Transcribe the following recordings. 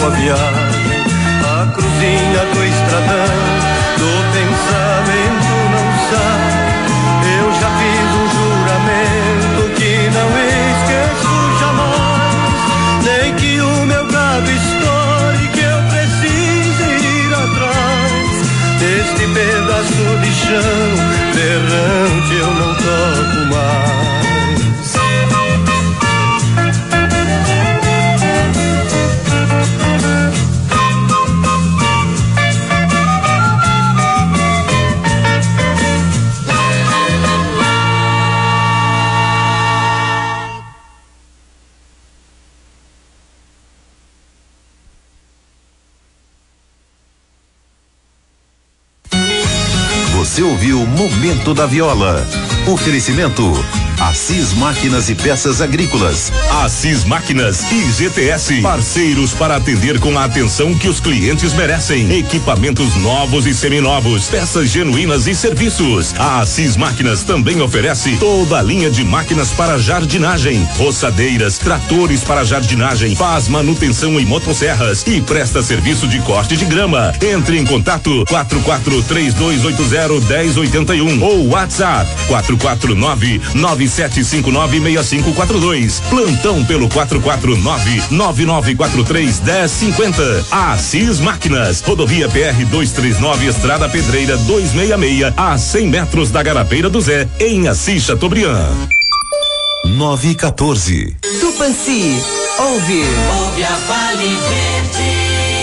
a viagem, a cruzinha do estradão, do pensamento não sai. Eu já fiz um juramento que não esqueço jamais, nem que o meu gado estoure, que eu precise ir atrás deste pedaço de chão errante, eu não toco mais. Você ouviu Momento da Viola. Oferecimento Assis Máquinas e Peças Agrícolas. Assis Máquinas e GTS, parceiros para atender com a atenção que os clientes merecem. Equipamentos novos e seminovos, peças genuínas e serviços. A Assis Máquinas também oferece toda a linha de máquinas para jardinagem, roçadeiras, tratores para jardinagem, faz manutenção em motosserras e presta serviço de corte de grama. Entre em contato 4432801081 ou WhatsApp 449-9759-6542. Plantão pelo 449-9943-1050. Assis Máquinas, rodovia PR 239, Estrada Pedreira 266, a 100 metros da Garapeira do Zé, em Assis Chateaubriand. 9:14. Tupãci, ouve a Vale Verde.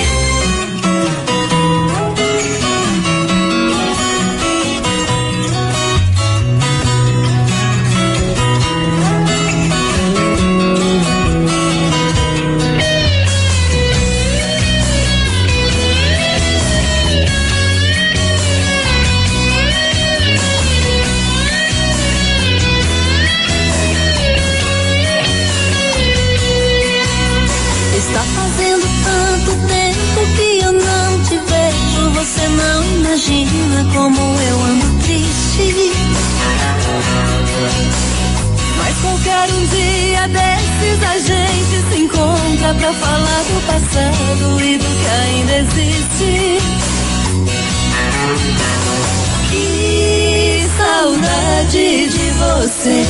Imagina como eu ando triste, mas qualquer um dia desses a gente se encontra pra falar do passado e do que ainda existe. Que saudade de você,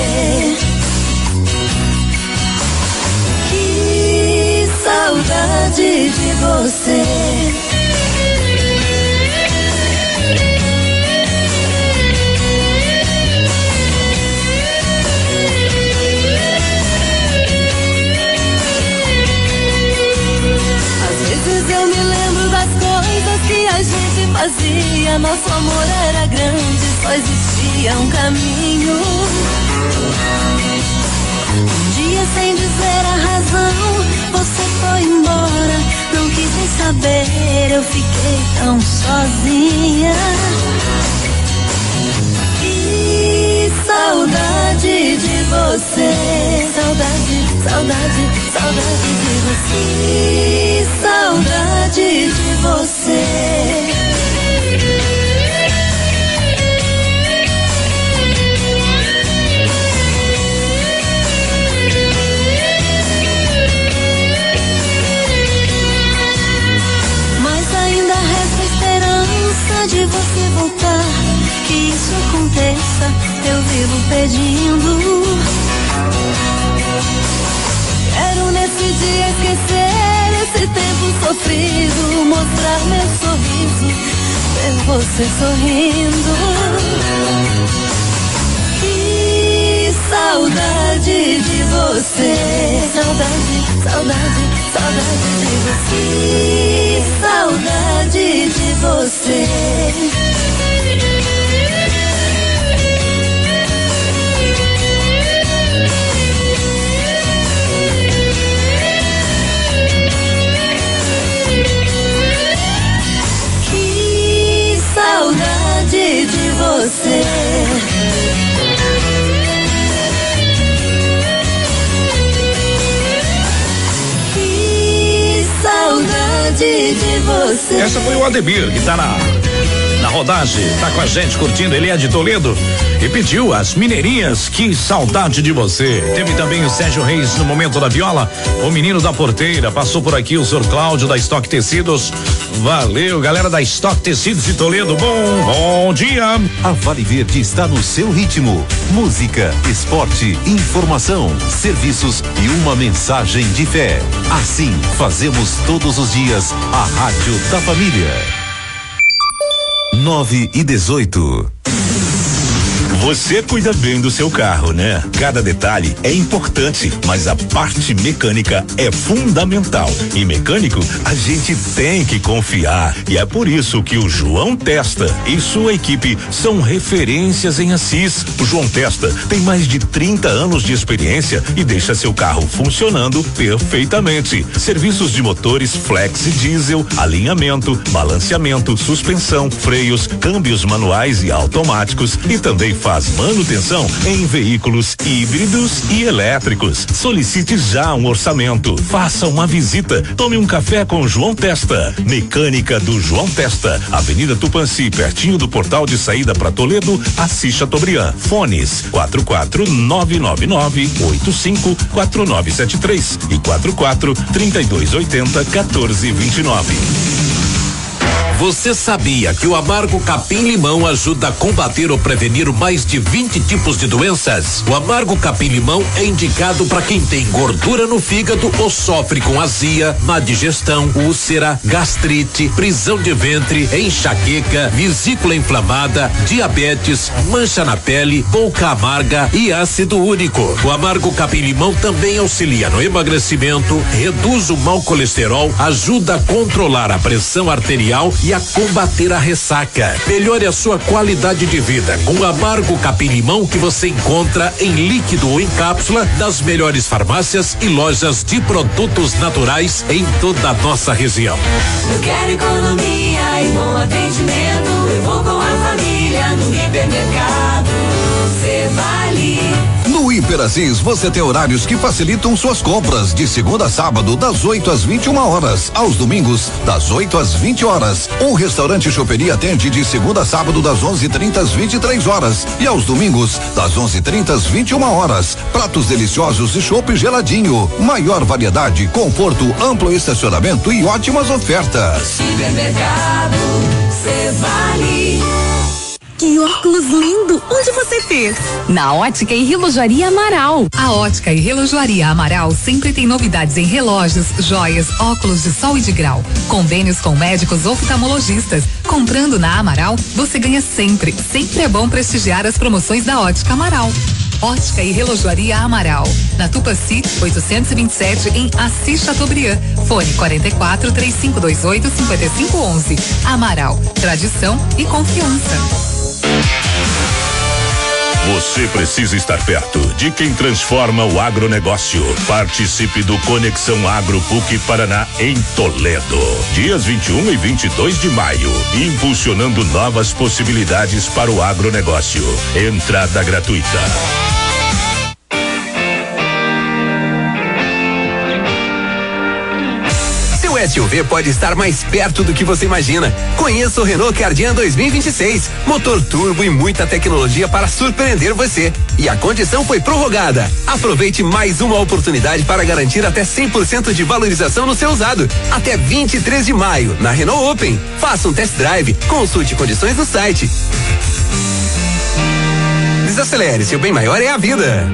que saudade de você. Eu me lembro das coisas que a gente fazia. Nosso amor era grande, só existia um caminho. Um dia, sem dizer a razão, você foi embora. Não quis nem saber, eu fiquei tão sozinha. Que saudade de você. Saudade, saudade, saudade de você. Que saudade de você. Mas ainda resta a esperança de você voltar. Que isso aconteça, eu vivo pedindo. Quero nesse dia esquecer esse tempo sofrido, mostrar meu sorriso, ver você sorrindo. Que saudade de você. Saudade, saudade, saudade de você. Que saudade de você. Saudade de você. Que saudade de você. Essa foi o Ademir, que tá na rodagem, tá com a gente curtindo, ele é de Toledo e pediu as Mineirinhas, que saudade de você. Teve também o Sérgio Reis no momento da viola, o menino da porteira, passou por aqui o senhor Cláudio da Stock Tecidos, valeu galera da Stock Tecidos de Toledo, bom dia. A Vale Verde está no seu ritmo, música, esporte, informação, serviços e uma mensagem de fé. Assim fazemos todos os dias a Rádio da Família. 9:18. Você cuida bem do seu carro, né? Cada detalhe é importante, mas a parte mecânica é fundamental. E mecânico, a gente tem que confiar. E é por isso que o João Testa e sua equipe são referências em Assis. O João Testa tem mais de 30 anos de experiência e deixa seu carro funcionando perfeitamente. Serviços de motores flex e diesel, alinhamento, balanceamento, suspensão, freios, câmbios manuais e automáticos e também faz manutenção em veículos híbridos e elétricos. Solicite já um orçamento. Faça uma visita. Tome um café com João Testa. Mecânica do João Testa. Avenida Tupanci, pertinho do portal de saída para Toledo, Assis Chateaubriand. Fones 44998-854973 e 44-3280-1429. Você sabia que o amargo capim-limão ajuda a combater ou prevenir mais de 20 tipos de doenças? O amargo capim-limão é indicado para quem tem gordura no fígado ou sofre com azia, má digestão, úlcera, gastrite, prisão de ventre, enxaqueca, vesícula inflamada, diabetes, mancha na pele, boca amarga e ácido úrico. O amargo capim-limão também auxilia no emagrecimento, reduz o mau colesterol, ajuda a controlar a pressão arterial e a combater a ressaca. Melhore a sua qualidade de vida com o amargo capim-limão, que você encontra em líquido ou em cápsula das melhores farmácias e lojas de produtos naturais em toda a nossa região. Eu quero economia e bom atendimento. Eu vou com a família no hipermercado. Cê vale. No Hiper Assis você tem horários que facilitam suas compras, de segunda a sábado das 8 às 21 horas, aos domingos das 8 às 20 horas. O restaurante Choperia atende de segunda a sábado das 11:30 às 23 horas e aos domingos das 11:30 às 21 horas. Pratos deliciosos e chopp geladinho, maior variedade, conforto, amplo estacionamento e ótimas ofertas. Supermercado, cê vale. Que óculos lindo! Onde você fez? Na Ótica e Relojoaria Amaral. A Ótica e Relojoaria Amaral sempre tem novidades em relógios, joias, óculos de sol e de grau. Convênios com médicos oftalmologistas. Comprando na Amaral, você ganha sempre. Sempre é bom prestigiar as promoções da Ótica Amaral. Ótica e Relojoaria Amaral. Na Tupanci, 827 em Assis Chateaubriand. Fone 44-3528-5511. Amaral. Tradição e confiança. Você precisa estar perto de quem transforma o agronegócio. Participe do Conexão Agro PUC Paraná em Toledo. Dias 21 e 22 de maio. Impulsionando novas possibilidades para o agronegócio. Entrada gratuita. SUV pode estar mais perto do que você imagina. Conheça o Renault Kardian 2026. Motor turbo e muita tecnologia para surpreender você. E a condição foi prorrogada. Aproveite mais uma oportunidade para garantir até 100% de valorização no seu usado. Até 23 de maio, na Renault Open. Faça um test drive. Consulte condições no site. Desacelere, seu bem maior é a vida.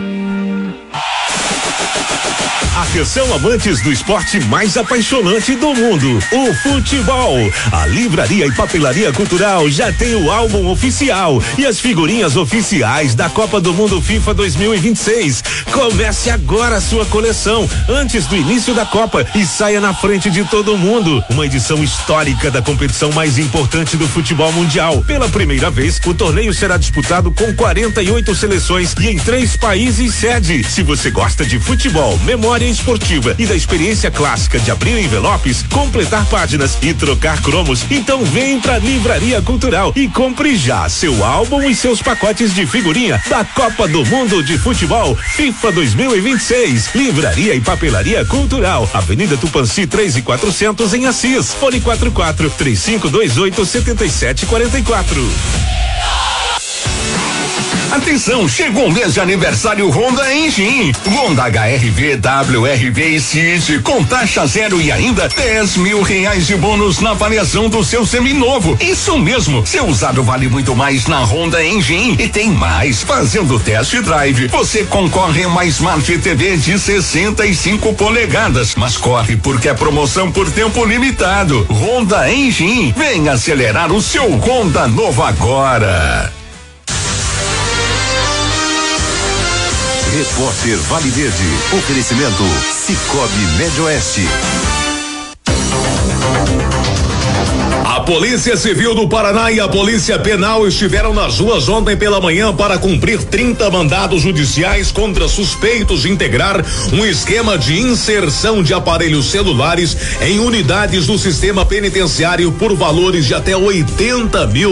Atenção, amantes do esporte mais apaixonante do mundo, o futebol. A Livraria e Papelaria Cultural já tem o álbum oficial e as figurinhas oficiais da Copa do Mundo FIFA 2026. Comece agora a sua coleção antes do início da Copa e saia na frente de todo mundo. Uma edição histórica da competição mais importante do futebol mundial. Pela primeira vez, o torneio será disputado com 48 seleções e em 3 países sede. Se você gosta de futebol, memória linha esportiva e da experiência clássica de abrir envelopes, completar páginas e trocar cromos, então vem pra Livraria Cultural e compre já seu álbum e seus pacotes de figurinha da Copa do Mundo de Futebol FIFA 2026. Livraria e Papelaria Cultural, Avenida Tupanci 3.400 em Assis. Fone 44-3528-7744. Atenção, chegou o mês de aniversário Honda Engine. Honda HR-V, WR-V e City com taxa zero e ainda R$10.000 de bônus na avaliação do seu seminovo. Isso mesmo, seu usado vale muito mais na Honda Engine. E tem mais, fazendo o test drive, você concorre a uma Smart TV de 65 polegadas. Mas corre porque é promoção por tempo limitado. Honda Engine, vem acelerar o seu Honda novo agora. Repórter Vale Verde. Oferecimento Cicobi Médio Oeste. A Polícia Civil do Paraná e a Polícia Penal estiveram nas ruas ontem pela manhã para cumprir 30 mandados judiciais contra suspeitos de integrar um esquema de inserção de aparelhos celulares em unidades do sistema penitenciário por valores de até R$80 mil.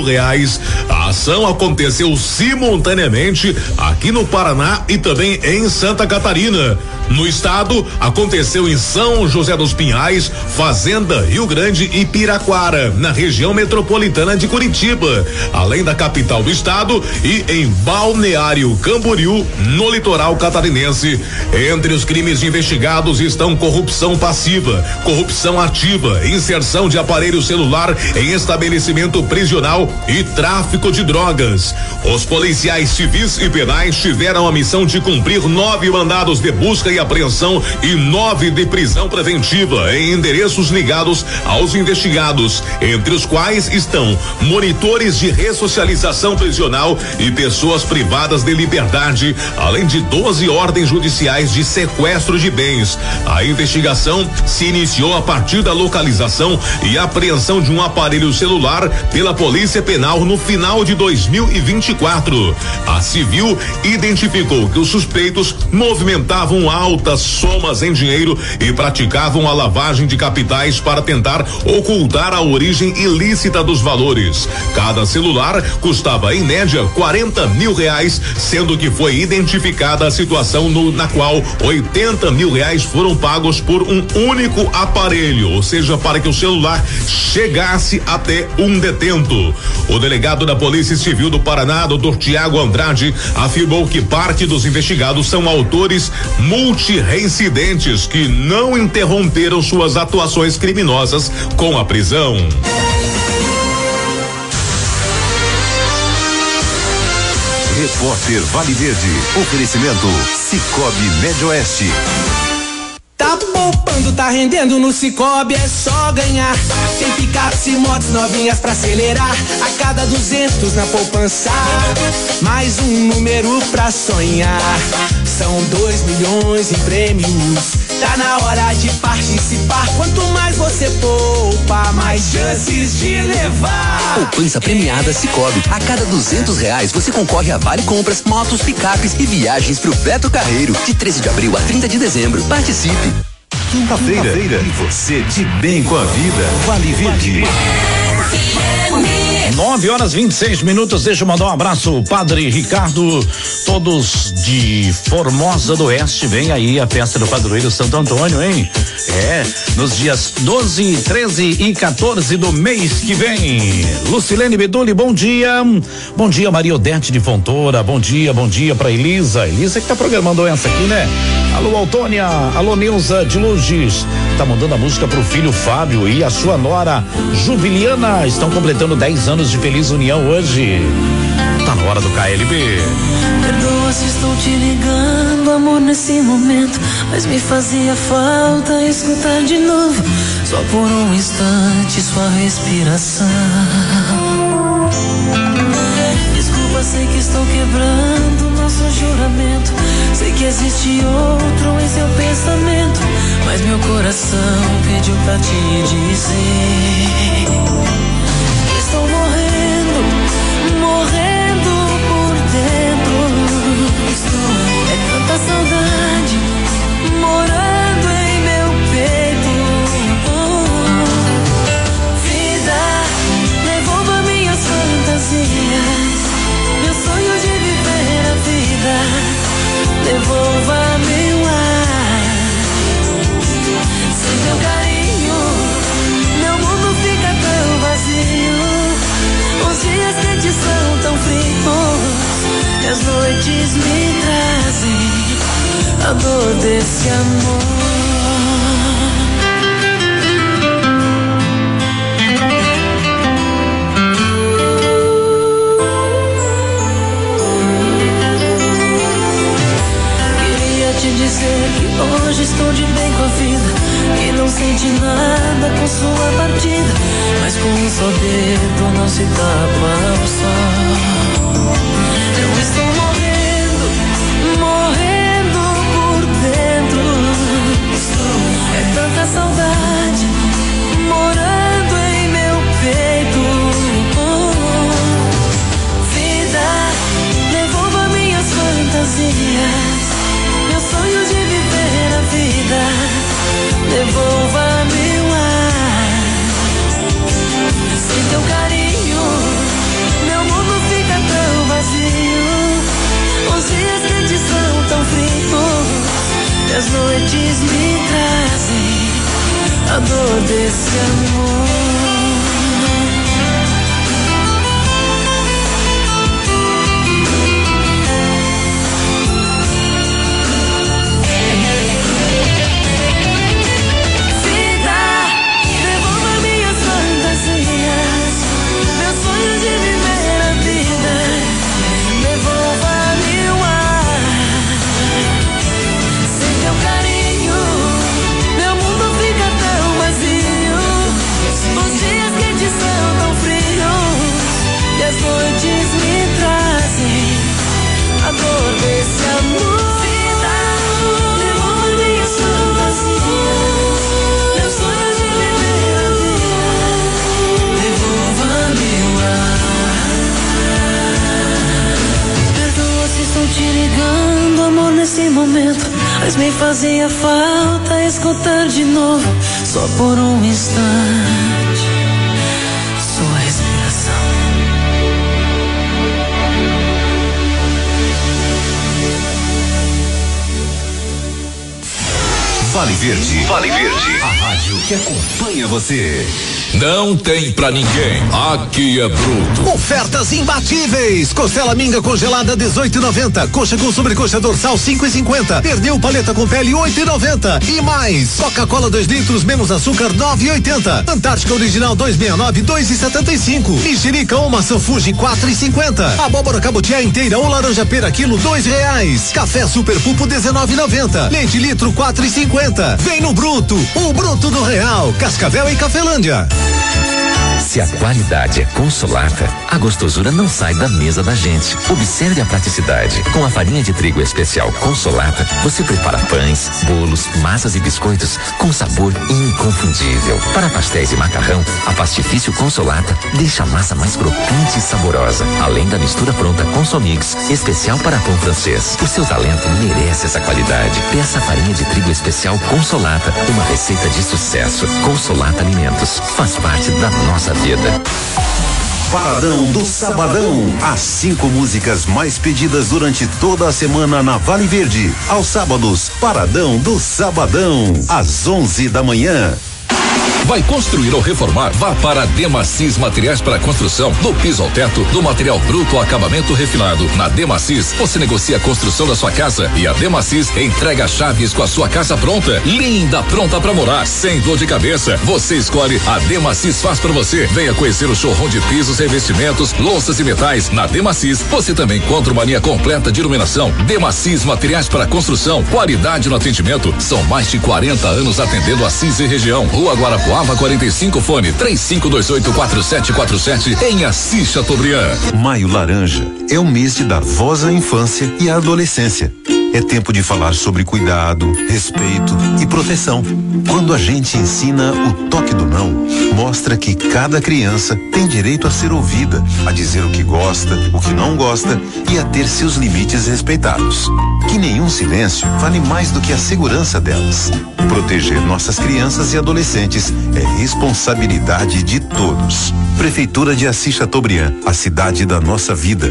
A ação aconteceu simultaneamente aqui no Paraná e também em Santa Catarina. No estado, aconteceu em São José dos Pinhais, Fazenda Rio Grande e Piraquara, na região metropolitana de Curitiba, além da capital do estado e em Balneário Camboriú, no litoral catarinense. Entre os crimes investigados estão corrupção passiva, corrupção ativa, inserção de aparelho celular em estabelecimento prisional e tráfico de drogas. Os policiais civis e penais tiveram a missão de cumprir 9 mandados de busca e apreensão e 9 de prisão preventiva em endereços ligados aos investigados, entre os quais estão monitores de ressocialização prisional e pessoas privadas de liberdade, além de 12 ordens judiciais de sequestro de bens. A investigação se iniciou a partir da localização e apreensão de um aparelho celular pela Polícia Penal no final de 2024. A civil identificou que os suspeitos movimentavam altas somas em dinheiro e praticavam a lavagem de capitais para tentar ocultar a origem ilícita dos valores. Cada celular custava em média R$40 mil, sendo que foi identificada a situação na qual R$80 mil foram pagos por um único aparelho, ou seja, para que o celular chegasse até um detento. O delegado da Polícia Civil do Paraná, Dr. Tiago Andrade, afirmou que parte dos investigados são autores multireincidentes que não interromperam suas atuações criminosas com a prisão. Repórter Vale Verde. Oferecimento Cicobi Médio Oeste. Tá poupando, tá rendendo no Cicobi, é só ganhar. Tem picapes e motos novinhas pra acelerar. A cada 200 na poupança, mais um número pra sonhar. São 2 milhões em prêmios. Tá na hora de participar. Quanto mais você poupa, mais chances de levar. Poupança premiada Cicobi. A cada R$200 você concorre a vale compras, motos, picapes e viagens pro Beto Carreiro. De 13 de abril a 30 de dezembro. Participe. Quinta-feira. E você de bem com a vida. Vale Verde. 9h26. Deixa eu mandar um abraço, Padre Ricardo, todos de Formosa do Oeste. Vem aí a festa do Padroeiro Santo Antônio, hein? Nos dias 12, 13 e 14 do mês que vem. Lucilene Bedulli, bom dia. Bom dia, Maria Odete de Fontoura. Bom dia pra Elisa. Elisa que tá programando essa aqui, né? Alô, Autônia. Alô, Neuza de Lourdes. Tá mandando a música pro filho Fábio e a sua nora Jubiliana. Estão completando 10 anos de feliz união hoje. Tá na hora do KLB. Perdoa se estou te ligando, amor, nesse momento, mas me fazia falta escutar de novo, só por um instante, sua respiração. Desculpa, sei que estou quebrando nosso juramento, sei que existe outro em seu pensamento, mas meu coração pediu pra te dizer: estou morrendo por dentro. É tanta saudade morando de nada com sua partida, mas com um só dedo não se tapa o sol. Eu estou morrendo, morrendo por dentro. É tanta saudade morando em meu peito. Vida, devolva minhas fantasias, meu sonho de viver a vida. Devolva-me o ar. Sem teu carinho, meu mundo fica tão vazio. Os dias quentes são tão frios e as noites me trazem a dor desse amor. Nesse momento, mas me fazia falta escutar de novo, só por um instante, sua respiração. Vale Verde. Vale Verde. A rádio que acompanha você. Não tem pra ninguém. Aqui é bruto. Ofertas imbatíveis. Costela minga congelada 18,90. Coxa com sobrecoxa dorsal 5,50. Pernil paleta com pele 8,90. E mais. Coca-Cola 2 litros menos açúcar 9,80. Antártica original 2,69 2,75. Mexerica ou maçã Fuji 4,50. Abóbora cabotiá inteira ou laranja pera quilo R$2. Café Super Pupo 19,90. Leite litro 4,50. Vem no Bruto, o Bruto do Real. Cascavel e Cafelândia. Se a qualidade é Consolata, a gostosura não sai da mesa da gente. Observe a praticidade. Com a farinha de trigo especial Consolata, você prepara pães, bolos, massas e biscoitos com sabor inconfundível. Para pastéis e macarrão, a Pastifício Consolata deixa a massa mais crocante e saborosa. Além da mistura pronta Consomix, especial para pão francês. O seu talento merece essa qualidade. Peça a farinha de trigo especial Consolata, uma receita de sucesso. Consolata Alimentos, faz parte da nossa vida. Paradão do Sabadão. As 5 músicas mais pedidas durante toda a semana na Vale Verde. Aos sábados, Paradão do Sabadão. Às 11 da manhã. Vai construir ou reformar? Vá para a Demacis Materiais para Construção. Do piso ao teto, do material bruto ao acabamento refinado. Na Demacis, você negocia a construção da sua casa e a Demacis entrega chaves com a sua casa pronta. Linda, pronta para morar, sem dor de cabeça. Você escolhe, a Demacis faz para você. Venha conhecer o showroom de pisos, revestimentos, louças e metais. Na Demacis, você também encontra uma linha completa de iluminação. Demacis Materiais para Construção. Qualidade no atendimento. São mais de 40 anos atendendo a Assis e região. Rua Guarapuava 45, fone 35284747 em Assis Chateaubriand. Maio Laranja é o mês de dar voz à infância e à adolescência. É tempo de falar sobre cuidado, respeito e proteção. Quando a gente ensina o toque do não, mostra que cada criança tem direito a ser ouvida, a dizer o que gosta, o que não gosta e a ter seus limites respeitados. Que nenhum silêncio vale mais do que a segurança delas. Proteger nossas crianças e adolescentes é responsabilidade de todos. Prefeitura de Assis Chateaubriand, a cidade da nossa vida.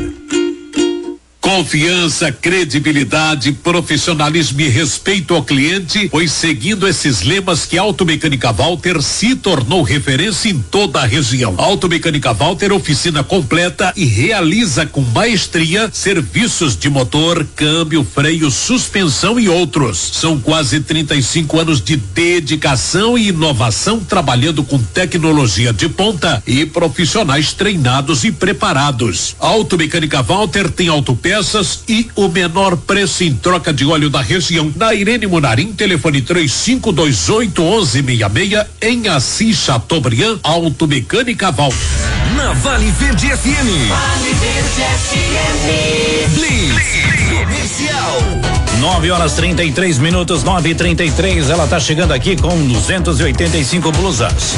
Confiança, credibilidade, profissionalismo e respeito ao cliente, pois seguindo esses lemas que a Automecânica Walter se tornou referência em toda a região. Automecânica Walter, oficina completa e realiza com maestria serviços de motor, câmbio, freio, suspensão e outros. São quase 35 anos de dedicação e inovação trabalhando com tecnologia de ponta e profissionais treinados e preparados. Automecânica Walter tem autopeças peças e o menor preço em troca de óleo da região. Na Irene Munarim, telefone 3528-1166, em Assis Chateaubriand, Automecânica Walter. Na Vale Verde FM. Vale Verde FM. Blitz Comercial. 9h33, 9h33. Ela tá chegando aqui com 285 blusas.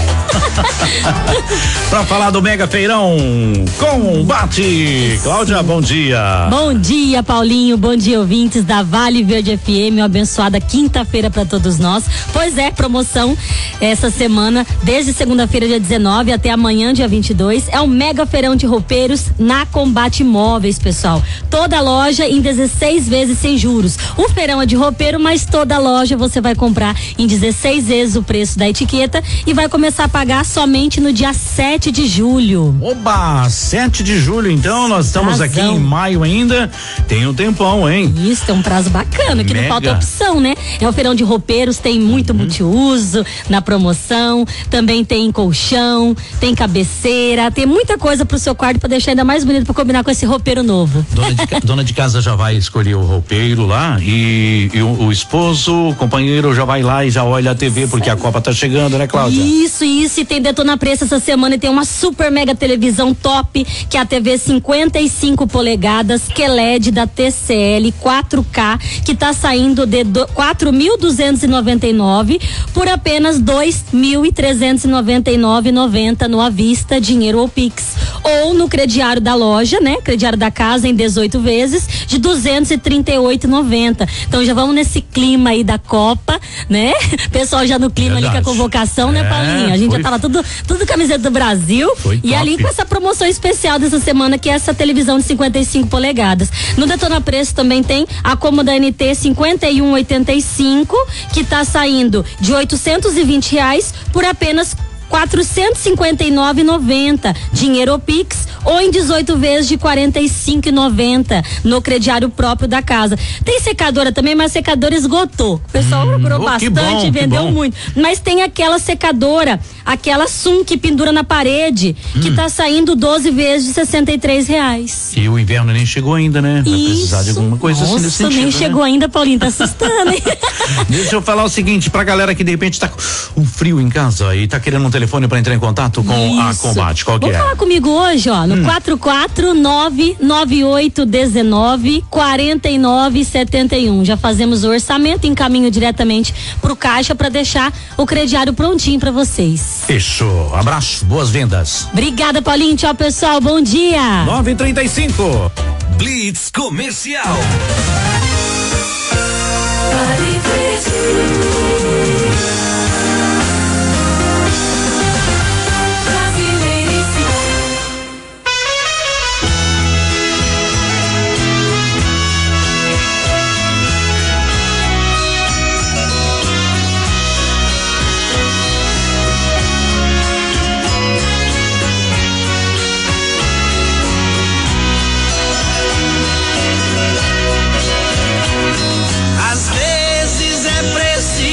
Pra falar do Mega Feirão Combate. Cláudia, bom dia. Bom dia, Paulinho. Bom dia, ouvintes da Vale Verde FM. Uma abençoada quinta-feira pra todos nós. Pois é, promoção essa semana, desde segunda-feira, dia 19 até amanhã, dia 22. É o Mega Feirão de Roupeiros na Combate Móveis, pessoal. Toda loja em 16 vezes sem juros. O feirão é de roupeiro, mas toda loja você vai comprar em 16 vezes o preço da etiqueta e vai começar a pagar somente no dia 7 de julho. Oba, 7 de julho, então nós estamos aqui em maio ainda, tem um tempão, hein? Isso, tem um prazo bacana, que não falta opção, né? É o feirão de roupeiros, tem muito multiuso na promoção, também tem colchão, tem cabeceira, tem muita coisa pro seu quarto pra deixar ainda mais bonito pra combinar com esse roupeiro novo. Dona de casa já vai escolher o roupeiro lá e o esposo, o companheiro já vai lá e já olha a TV porque a Copa tá chegando, né, Cláudia? Isso, e tem Detona Preço essa semana e tem uma super mega televisão top, que é a TV 55 polegadas, QLED da TCL 4K, que tá saindo de 4.299 por apenas 2.399,90 no à vista, dinheiro ou Pix, ou no crediário da loja, né? Crediário da casa em 18 vezes de 238,90. Então já vamos nesse clima aí da Copa, né? Pessoal já no clima ali com a convocação, né, Paulinho? A gente já tava tudo camiseta do Brasil e ali com essa promoção especial dessa semana, que é essa televisão de 55 polegadas. No Detona Preço também tem a cômoda NT 5185, que tá saindo de R$820 por apenas R$459,90, dinheiro ou Pix, ou em 18 vezes de R$45,90 no crediário próprio da casa. Tem secadora também, mas a secadora esgotou. O pessoal procurou bastante, vendeu muito. Mas tem aquela secadora, aquela Sum que pendura na parede, que tá saindo 12 vezes de R$63. E o inverno nem chegou ainda, né? Vai precisar de alguma coisa assim nesse sentido, nem chegou ainda, Paulinho, tá assustando, hein? Deixa eu falar o seguinte, pra galera que de repente tá com um frio em casa e tá querendo um telefone para entrar em contato com a Combate, qual que é? Vamos falar comigo hoje, ó, no 44998194971. Já fazemos o orçamento, encaminho diretamente pro caixa para deixar o crediário prontinho para vocês. Fechou. Abraço, boas vendas. Obrigada, Paulinho. Tchau, pessoal. Bom dia. 9h35. Blitz Comercial. Às vezes é preciso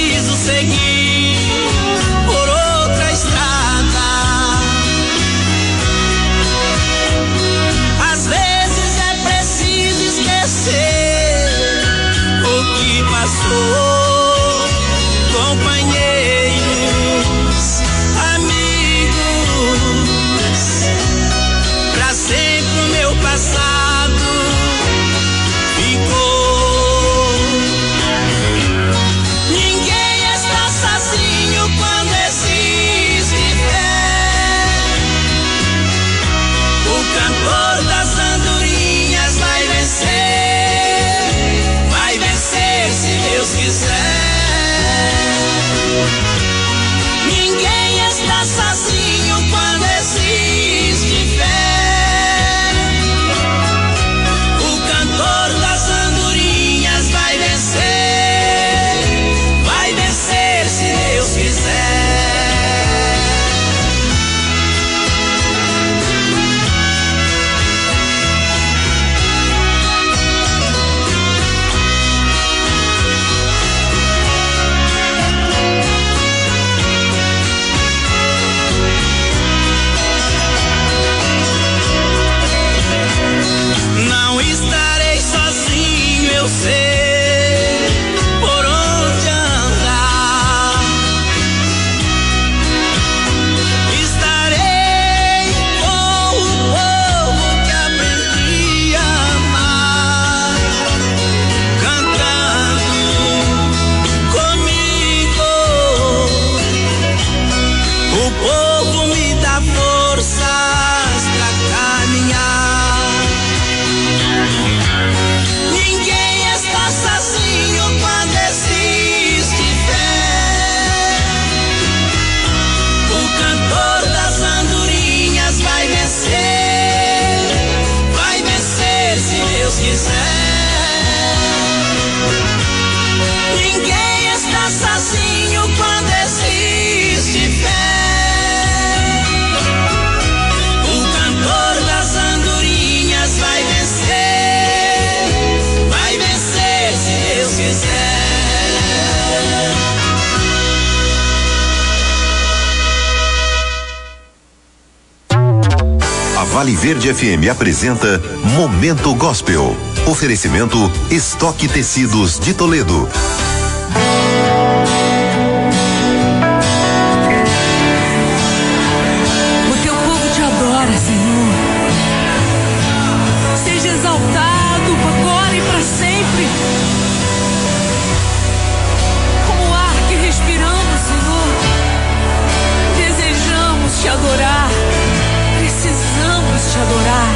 Vale Verde FM apresenta Momento Gospel. Oferecimento Estoque Tecidos de Toledo. O teu povo te adora, Senhor. Seja exaltado agora e para sempre. Como o ar que respiramos, Senhor. Desejamos te adorar. Precisamos te adorar.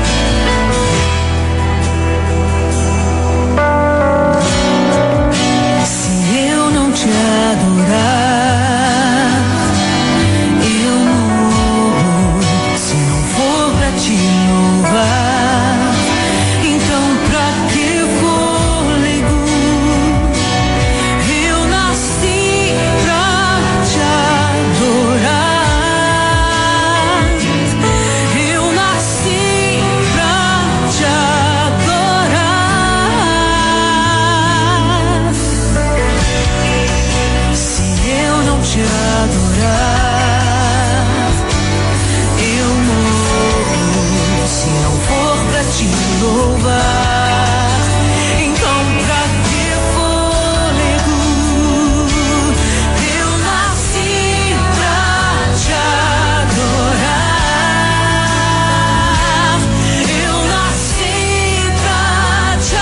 Se eu não te adorar, eu morro. Se não for pra te louvar, então pra que fôlego? Eu nasci pra te adorar. Eu nasci pra te adorar. Se eu não te adorar, eu morro. Se não for pra te louvar, então pra que fôlego? Eu nasci pra te adorar. Eu nasci pra te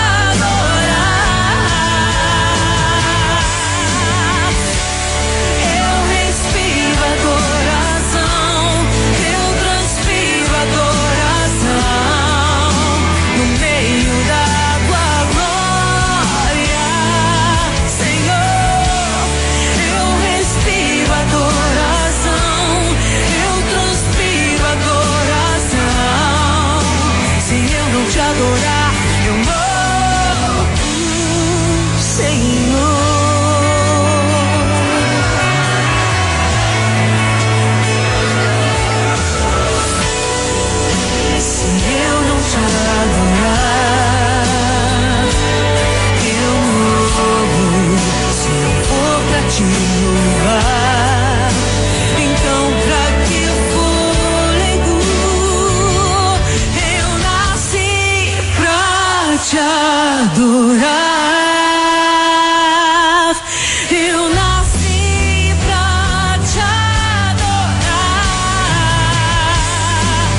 adorar. Eu respiro adoração, eu transpiro adoração. No meio da tua glória, Senhor. Eu respiro adoração, eu transpiro adoração. Se eu não te adorar, eu morro, Senhor. Se eu não te adorar, eu morro. Se não for pra te louvar, então pra que fôlego? Eu nasci pra te adorar. Eu nasci pra te adorar.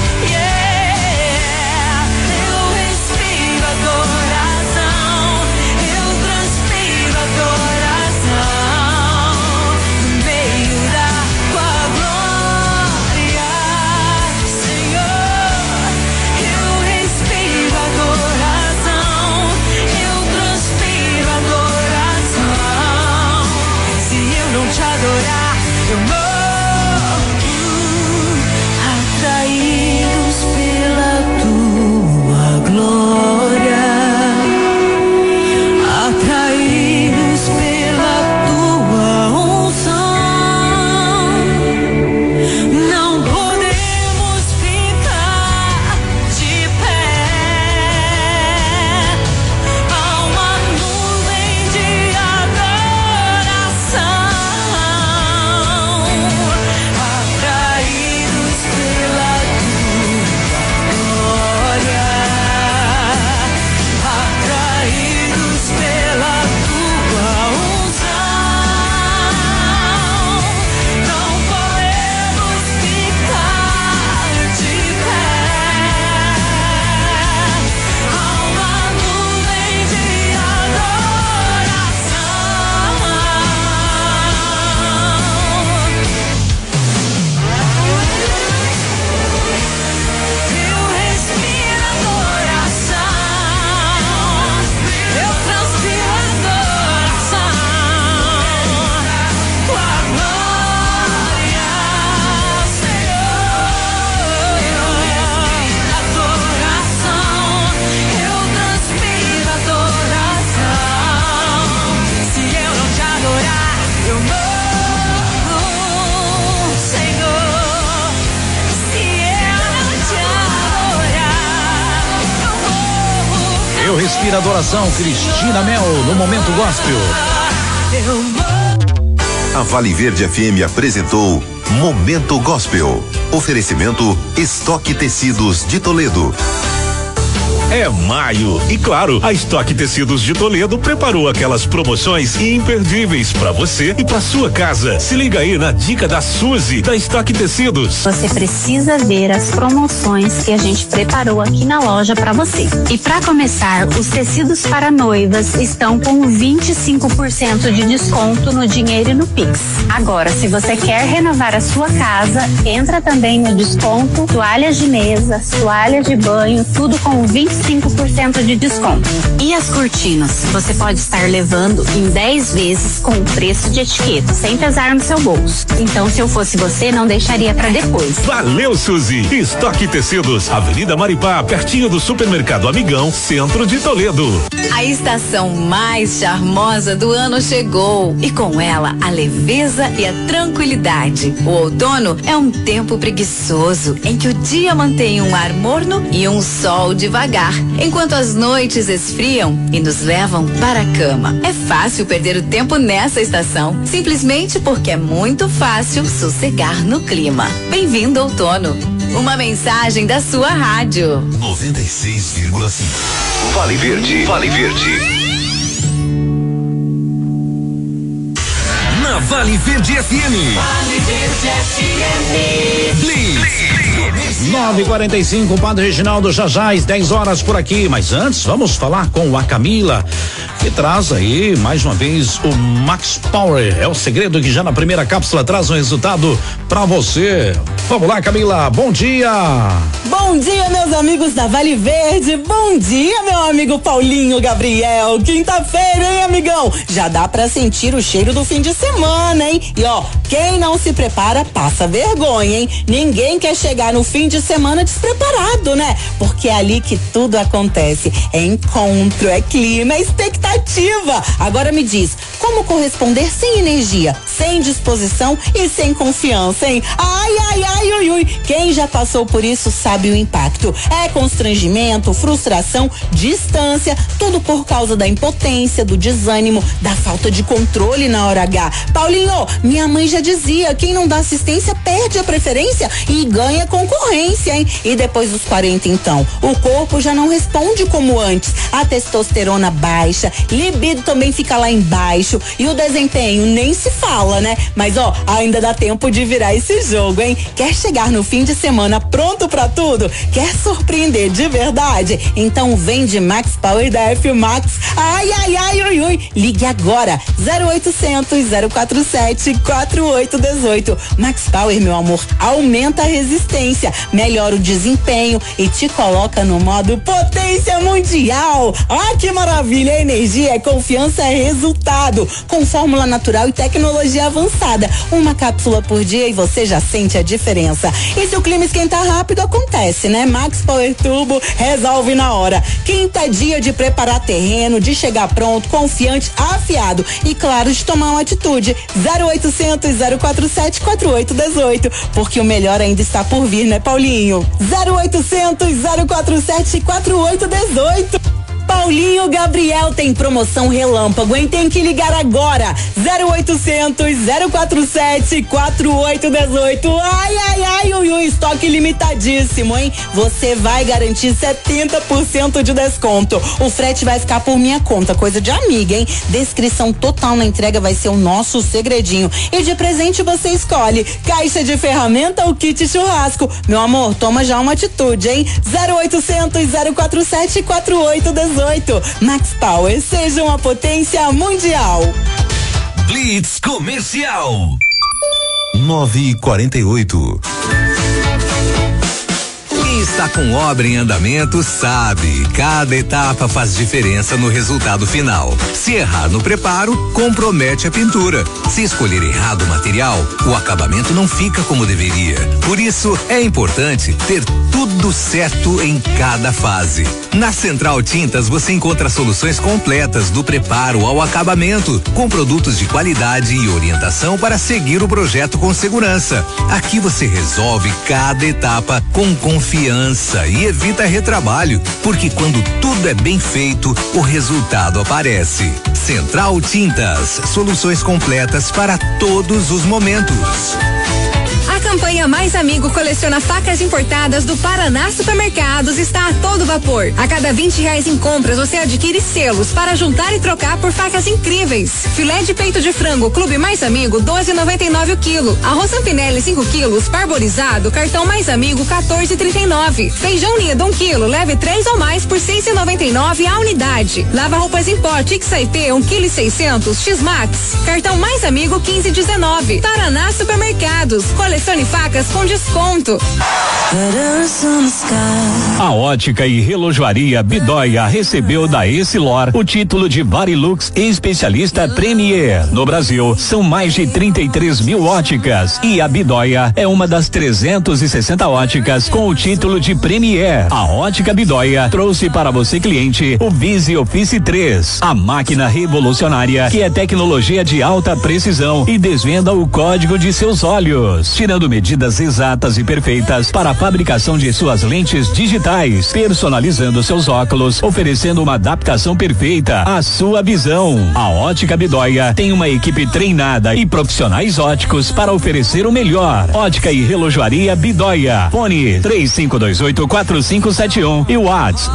Yeah. Eu respiro adoração, eu transpiro adoração. No meio da tua glória, Senhor. Eu respiro adoração, eu transpiro adoração. Se eu não te adorar, eu morro. Atraídos pela tua glória, atraídos pela tua unção, não podemos ficar de pé. Há uma nuvem de adoração. Atraídos pela tua glória, atraídos pela tua unção, não podemos ficar de pé. Há uma nuvem de adoração. Eu respiro adoração, eu transpiro adoração. Tua glória, Senhor. Eu respiro adoração, eu transpiro adoração. Se eu não te adorar, eu morro, Senhor. Se eu não te adorar, eu morro. Eu respiro adoração, Cristina Mel, no Momento Gospel. A Vale Verde FM apresentou Momento Gospel. Oferecimento Estoque Tecidos de Toledo. É maio e claro, a Estoque Tecidos de Toledo preparou aquelas promoções imperdíveis para você e para sua casa. Se liga aí na dica da Suzy da Estoque Tecidos. Você precisa ver as promoções que a gente preparou aqui na loja para você. E para começar, os tecidos para noivas estão com 25% de desconto no dinheiro e no Pix. Agora, se você quer renovar a sua casa, entra também no desconto toalhas de mesa, toalhas de banho, tudo com 25% de desconto. E as cortinas? Você pode estar levando em 10 vezes com o preço de etiqueta, sem pesar no seu bolso. Então, se eu fosse você, não deixaria para depois. Valeu, Suzy! Estoque Tecidos, Avenida Maripá, pertinho do Supermercado Amigão, centro de Toledo. A estação mais charmosa do ano chegou e com ela a leveza e a tranquilidade. O outono é um tempo preguiçoso em que o dia mantém um ar morno e um sol devagar, enquanto as noites esfriam e nos levam para a cama. É fácil perder o tempo nessa estação, simplesmente porque é muito fácil sossegar no clima. Bem-vindo outono. Uma mensagem da sua rádio. 96,5. Vale Verde. Vale Verde. Na Vale Verde FM. Vale Verde FM. Blitz. 9:45, Padre Reginaldo, já às 10 horas por aqui, mas antes vamos falar com a Camila, que traz aí mais uma vez o Max Power. É o segredo que já na primeira cápsula traz um resultado pra você. Vamos lá, Camila, bom dia. Bom dia, meus amigos da Vale Verde. Bom dia, meu amigo Paulinho Gabriel. Quinta-feira, hein, amigão? Já dá pra sentir o cheiro do fim de semana, hein? E ó, quem não se prepara passa vergonha, hein? Ninguém quer chegar no fim de semana despreparado, né? Porque é ali que tudo acontece. É encontro, é clima, é expectativa. Agora me diz, como corresponder sem energia, sem disposição e sem confiança, hein? Ai, ai, ai, ui, ui. Quem já passou por isso sabe o impacto. É constrangimento, frustração, distância, tudo por causa da impotência, do desânimo, da falta de controle na hora H. Paulinho, minha mãe já dizia, quem não dá assistência perde a preferência e ganha concorrência, hein? E depois dos 40, então, o corpo já não responde como antes. A testosterona baixa, libido também fica lá embaixo e o desempenho nem se fala, né? Mas ó, ainda dá tempo de virar esse jogo, hein? Quer chegar no fim de semana pronto pra tudo? Quer surpreender de verdade? Então vem de Max Power da F Max. Ai, ai, ai, ui, ui. Ligue agora, 0800 047 4818. Max Power, meu amor, aumenta a resistência, melhora o desempenho e te coloca no modo potência mundial. Ah, que maravilha! Energia é confiança, é resultado. Com fórmula natural e tecnologia avançada. Uma cápsula por dia e você já sente a diferença. E se o clima esquentar rápido, acontece, né? Max Power Turbo resolve na hora. Quinta dia de preparar terreno, de chegar pronto, confiante, afiado e claro, de tomar uma atitude. 0800 047 4818. Porque o melhor ainda está por vir, né, Paulinho? 0800 047 4818. Paulinho Gabriel tem promoção relâmpago, hein? Tem que ligar agora. 0800 047 4818. Ai, ai, ai, ui, ui, estoque limitadíssimo, hein? Você vai garantir 70% de desconto. O frete vai ficar por minha conta, coisa de amiga, hein? Descrição total na entrega vai ser o nosso segredinho. E de presente você escolhe caixa de ferramenta ou kit churrasco. Meu amor, toma já uma atitude, hein? 0800 047 4818. Max Power, seja uma potência mundial. Blitz Comercial. 9:48. Quem está com obra em andamento sabe, cada etapa faz diferença no resultado final. Se errar no preparo, compromete a pintura. Se escolher errado o material, o acabamento não fica como deveria. Por isso, é importante ter tudo certo em cada fase. Na Central Tintas você encontra soluções completas do preparo ao acabamento, com produtos de qualidade e orientação para seguir o projeto com segurança. Aqui você resolve cada etapa com confiança e evita retrabalho, porque quando tudo é bem feito, o resultado aparece. Central Tintas, soluções completas para todos os momentos. campanha Mais Amigo Coleciona Facas Importadas do Paraná Supermercados está a todo vapor. A cada R$20 em compras, você adquire selos para juntar e trocar por facas incríveis. Filé de peito de frango Clube Mais Amigo, 12,99 o quilo. Arroz Sampinelli 5 quilos, parborizado, cartão Mais Amigo, 14,39. Feijão Nido 1 quilo, leve 3 ou mais por 6,99 a unidade. Lava roupas em pó XIP 1,6 kg X-Max, cartão Mais Amigo 15,19. Paraná Supermercados, colecione facas com desconto. A ótica e relojoaria Bidóia recebeu da Essilor o título de Varilux Especialista Premier. No Brasil, são mais de 33 mil óticas e a Bidóia é uma das 360 óticas com o título de Premier. A ótica Bidóia trouxe para você, cliente, o Visi Office 3, a máquina revolucionária que é tecnologia de alta precisão e desvenda o código de seus olhos, tirando medidas exatas e perfeitas para a fabricação de suas lentes digitais, personalizando seus óculos, oferecendo uma adaptação perfeita à sua visão. A Ótica Bidóia tem uma equipe treinada e profissionais óticos para oferecer o melhor. Ótica e relojoaria Bidóia. Fone 3528-4571 e WhatsApp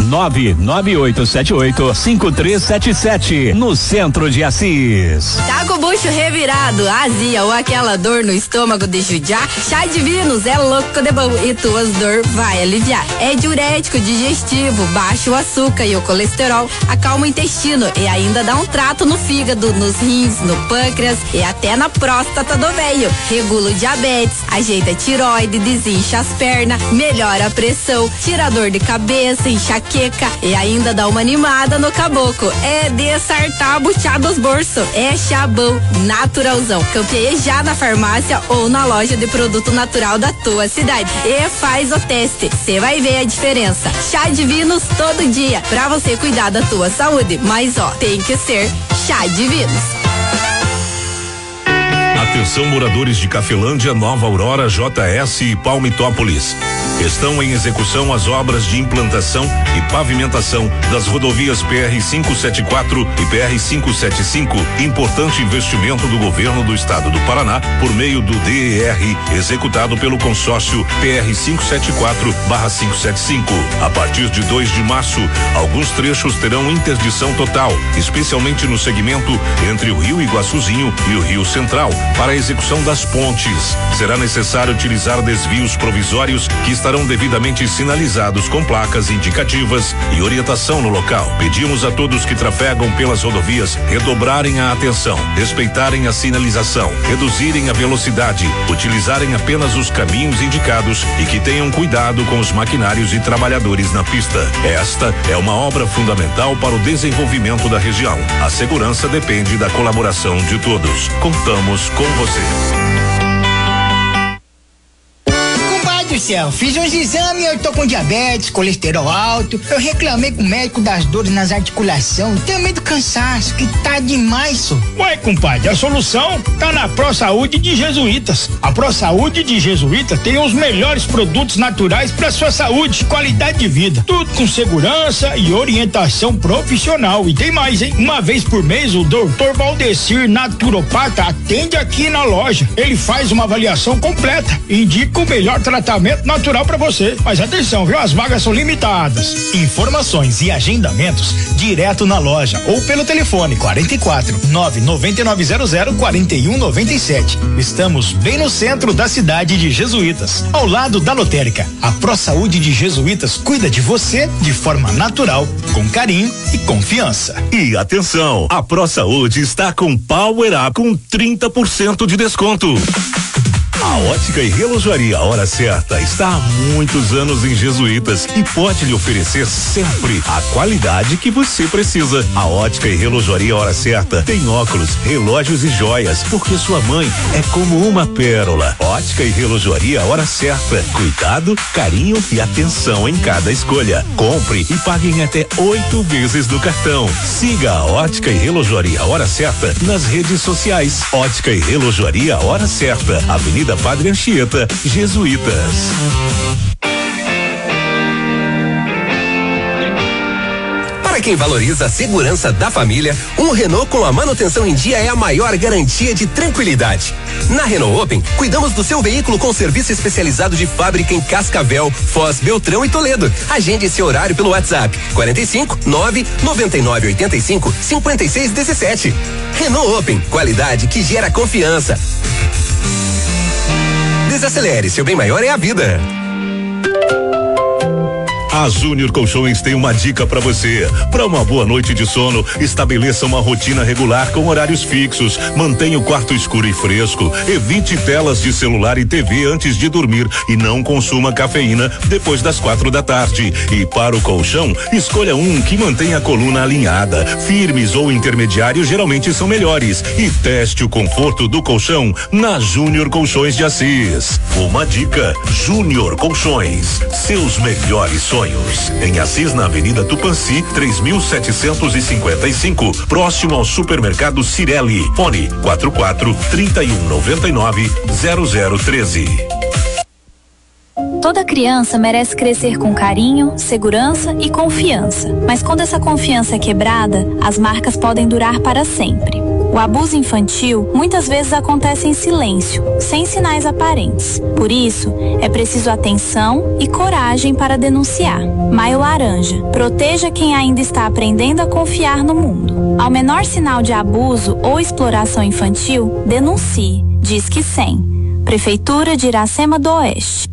99878-5377 no centro de Assis. Tá com o bucho revirado, azia ou aquela dor no estômago de judiar? Chá Divinos é louco de bom e tuas dor vai aliviar. É diurético, digestivo, baixa o açúcar e o colesterol, acalma o intestino e ainda dá um trato no fígado, nos rins, no pâncreas e até na próstata do velho. Regula o diabetes, ajeita a tiroide, desincha as pernas, melhora a pressão, tira a dor de cabeça, enxaqueca e ainda dá uma animada no caboclo. É de sartar buchar dos bolsos. É Chabão naturalzão. Campeia já na farmácia ou na loja de produto natural da tua cidade. E faz o teste. Você vai ver a diferença. Chá Divinos todo dia pra você cuidar da tua saúde. Mas ó, tem que ser Chá Divinos. Atenção, moradores de Cafelândia, Nova Aurora, JS e Palmitópolis. Estão em execução as obras de implantação e pavimentação das rodovias PR-574 e PR-575, importante investimento do governo do estado do Paraná por meio do DER, executado pelo consórcio PR-574/575. A partir de 2 de março, alguns trechos terão interdição total, especialmente no segmento entre o Rio Iguaçuzinho e o Rio Central. Para a execução das pontes, será necessário utilizar desvios provisórios que estarão devidamente sinalizados com placas indicativas e orientação no local. Pedimos a todos que trafegam pelas rodovias redobrarem a atenção, respeitarem a sinalização, reduzirem a velocidade, utilizarem apenas os caminhos indicados e que tenham cuidado com os maquinários e trabalhadores na pista. Esta é uma obra fundamental para o desenvolvimento da região. A segurança depende da colaboração de todos. Contamos com você. Do céu, fiz uns exames e eu tô com diabetes, colesterol alto. Eu reclamei com o médico das dores nas articulações, também do cansaço, que tá demais, só. Ué, compadre, a solução tá na ProSaúde de Jesuítas. A ProSaúde de Jesuítas tem os melhores produtos naturais para sua saúde e qualidade de vida. Tudo com segurança e orientação profissional. E tem mais, hein? Uma vez por mês, o Dr. Valdecir, naturopata, atende aqui na loja. Ele faz uma avaliação completa e indica o melhor tratamento natural para você. Mas atenção, viu? As vagas são limitadas. Informações e agendamentos direto na loja ou pelo telefone 44 99900 4197. Estamos bem no centro da cidade de Jesuítas, ao lado da lotérica. A ProSaúde de Jesuítas cuida de você de forma natural, com carinho e confiança. E atenção, a ProSaúde está com Power Up com 30% de desconto. A Ótica e Relojoaria Hora Certa está há muitos anos em Jesuítas e pode lhe oferecer sempre a qualidade que você precisa. A Ótica e Relojoaria Hora Certa tem óculos, relógios e joias, porque sua mãe é como uma pérola. Ótica e Relojoaria Hora Certa. Cuidado, carinho e atenção em cada escolha. Compre e pague em até 8 vezes do cartão. Siga a Ótica e Relojoaria Hora Certa nas redes sociais. Ótica e Relojoaria Hora Certa, Avenida Padre Anchieta, Jesuítas. Para quem valoriza a segurança da família, um Renault com a manutenção em dia é a maior garantia de tranquilidade. Na Renault Open, cuidamos do seu veículo com serviço especializado de fábrica em Cascavel, Foz, Beltrão e Toledo. Agende esse horário pelo WhatsApp 45 9 99 85 56 17. Renault Open, qualidade que gera confiança. Desacelere, seu bem maior é a vida. A Júnior Colchões tem uma dica para você. Para uma boa noite de sono, estabeleça uma rotina regular com horários fixos. Mantenha o quarto escuro e fresco. Evite telas de celular e TV antes de dormir e não consuma cafeína depois das 4 da tarde. E para o colchão, escolha um que mantenha a coluna alinhada. Firmes ou intermediários geralmente são melhores. E teste o conforto do colchão na Júnior Colchões de Assis. Uma dica: Júnior Colchões. Seus melhores sonhos. Em Assis, na Avenida Tupãssi, 3755, próximo ao supermercado Cirelli. Fone 44 3199 0013. Toda criança merece crescer com carinho, segurança e confiança. Mas quando essa confiança é quebrada, as marcas podem durar para sempre. O abuso infantil muitas vezes acontece em silêncio, sem sinais aparentes. Por isso, é preciso atenção e coragem para denunciar. Maio Laranja. Proteja quem ainda está aprendendo a confiar no mundo. Ao menor sinal de abuso ou exploração infantil, denuncie. Disque 100. Prefeitura de Iracema do Oeste.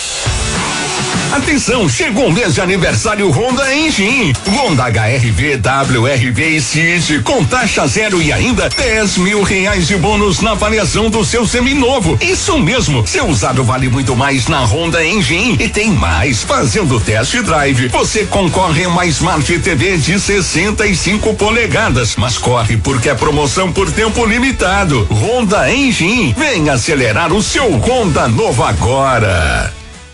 Atenção, chegou o mês de aniversário Honda Engine. Honda HR-V, WR-V e Cid com taxa zero e ainda R$10.000 de bônus na avaliação do seu seminovo. Isso mesmo, seu usado vale muito mais na Honda Engine. E tem mais, fazendo test drive, você concorre a uma Smart TV de 65 polegadas. Mas corre porque é promoção por tempo limitado. Honda Engine, vem acelerar o seu Honda novo agora.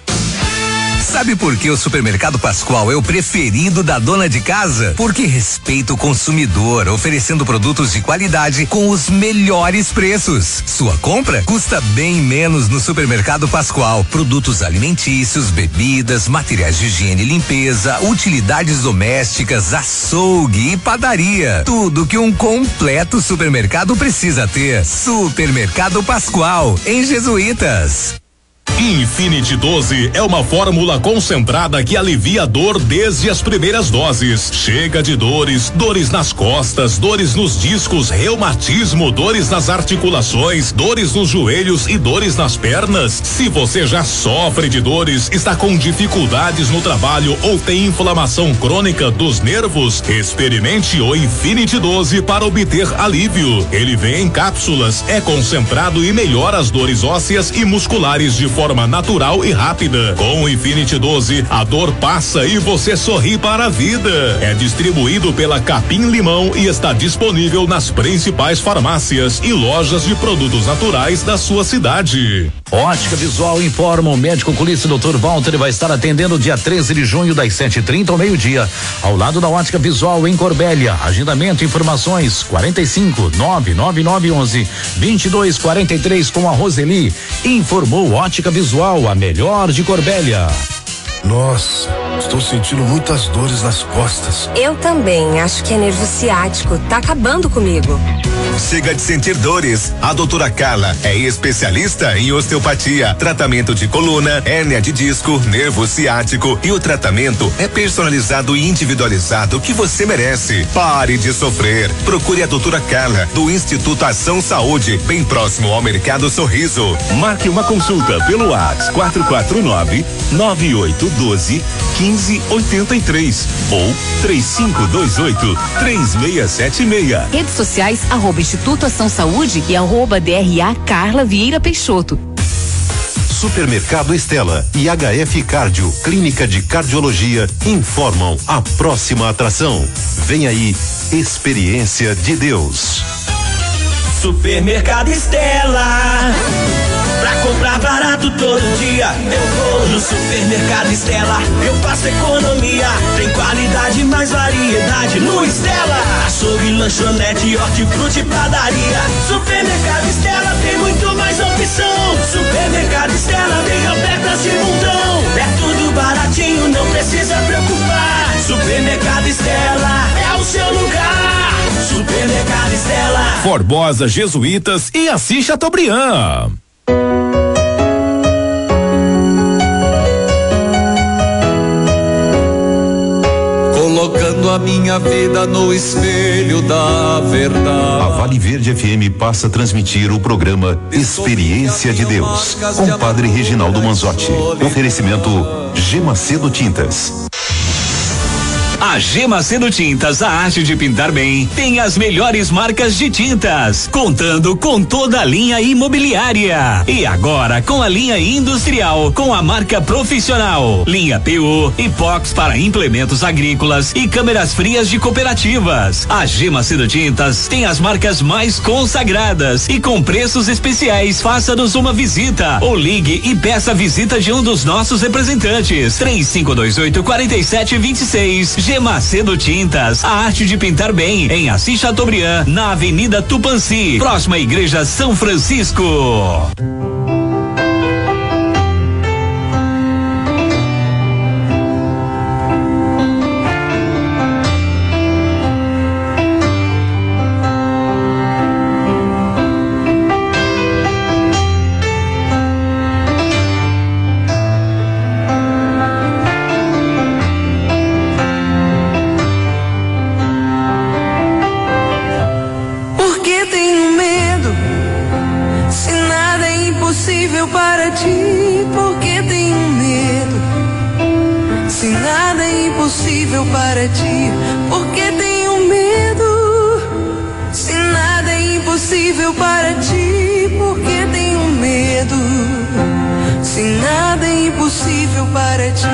Sabe por que o Supermercado Pascoal é o preferido da dona de casa? Porque respeita o consumidor, oferecendo produtos de qualidade com os melhores preços. Sua compra custa bem menos no Supermercado Pascoal. Produtos alimentícios, bebidas, materiais de higiene e limpeza, utilidades domésticas, açougue e padaria. Tudo que um completo supermercado precisa ter. Supermercado Pascoal, em Jesuítas. Infinity 12 é uma fórmula concentrada que alivia a dor desde as primeiras doses. Chega de dores nas costas, dores nos discos, reumatismo, dores nas articulações, dores nos joelhos e dores nas pernas. Se você já sofre de dores, está com dificuldades no trabalho ou tem inflamação crônica dos nervos, experimente o Infinity 12 para obter alívio. Ele vem em cápsulas, é concentrado e melhora as dores ósseas e musculares de forma natural e rápida. Com o Infinity 12, a dor passa e você sorri para a vida. É distribuído pela Capim Limão e está disponível nas principais farmácias e lojas de produtos naturais da sua cidade. Ótica Visual informa: o médico oculista Dr. Walter vai estar atendendo dia 13 de junho das 7h30 ao meio-dia, ao lado da Ótica Visual em Corbélia. Agendamento e informações 45 99911 2243 com a Roseli. Informou Ótica Visual, a melhor de Corbélia. Nossa, estou sentindo muitas dores nas costas. Eu também, acho que é nervo ciático, tá acabando comigo. Chega de sentir dores. A doutora Carla é especialista em osteopatia, tratamento de coluna, hérnia de disco, nervo ciático, e o tratamento é personalizado e individualizado que você merece. Pare de sofrer. Procure a doutora Carla do Instituto Ação Saúde, bem próximo ao Mercado Sorriso. Marque uma consulta pelo WhatsApp 449-9812-1583 ou 3528-3676. Redes sociais @Instituto Ação Saúde e @DRA Carla Vieira Peixoto. Supermercado Estela e HF Cardio, Clínica de Cardiologia, informam a próxima atração. Vem aí, Experiência de Deus. Supermercado Estela. Pra comprar barato todo dia, eu vou no Supermercado Estela. Eu faço economia, tem qualidade, mais variedade no Estela. Açougue, lanchonete, hortifruti e padaria. Supermercado Estela tem muito mais opção. Supermercado Estela tem ofertas de montão. É tudo baratinho, não precisa preocupar. Supermercado Estela, Formosa Jesuítas e Assis Chateaubriand. Colocando a minha vida no espelho da verdade. A Vale Verde FM passa a transmitir o programa Experiência de Deus, com o Padre Reginaldo Manzotti. Oferecimento G Macedo Tintas. A G Macedo Tintas, a arte de pintar bem, tem as melhores marcas de tintas, contando com toda a linha imobiliária. E agora com a linha industrial, com a marca profissional, linha PU, epóx para implementos agrícolas e câmeras frias de cooperativas. A G Macedo Tintas tem as marcas mais consagradas e com preços especiais. Faça-nos uma visita ou ligue e peça a visita de um dos nossos representantes. 3528-4726. G Macedo Tintas, a arte de pintar bem, em Assis Chateaubriand, na Avenida Tupanci, próxima à Igreja São Francisco. Para ti, porque tenho medo. Se nada é impossível para ti, porque tenho medo. Se nada é impossível para ti.